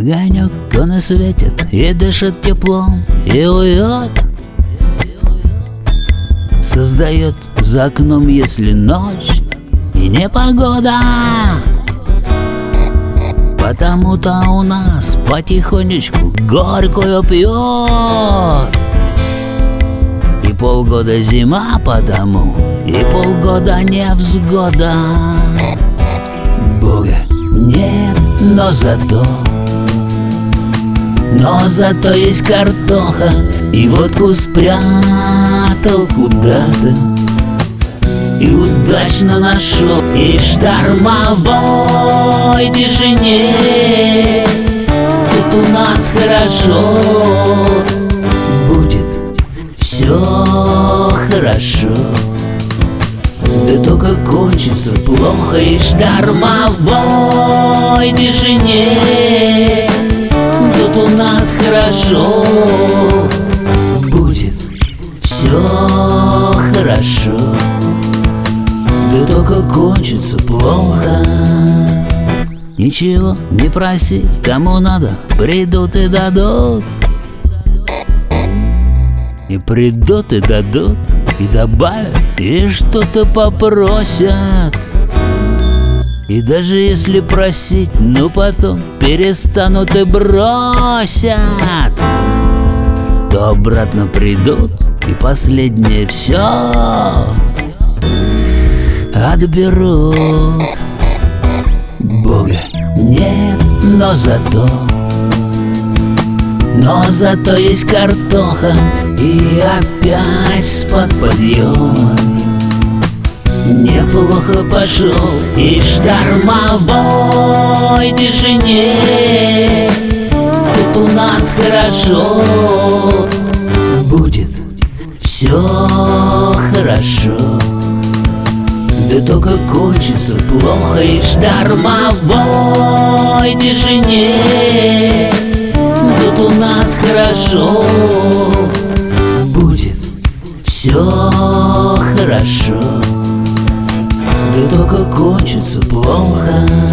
Огонек, он и светит, и дышит теплом, и уют создает за окном, если ночь и непогода. Потому-то у нас потихонечку горькую пьет. И полгода зима потому, и полгода невзгода. Бога нет, но зато есть картоха. И водку спрятал куда-то и удачно нашел. И в штормовой тишине тут у нас хорошо. Будет все хорошо, да только кончится плохо. И в штормовой тишине тут у нас хорошо. Будет все хорошо, да только кончится плохо. Ничего не проси, кому надо, придут и дадут. И придут и дадут, и добавят, и что-то попросят. И даже если просить, ну потом перестанут и бросят, то обратно придут и последнее все отберут. Бога нет, но зато есть картоха. И опять спад подъема неплохо пошел. И в штормовой тишине тут у нас хорошо. Будет все хорошо, да только кончится плохо. И в штормовой тишине тут у нас хорошо. Будет все хорошо, да только кончится плохо.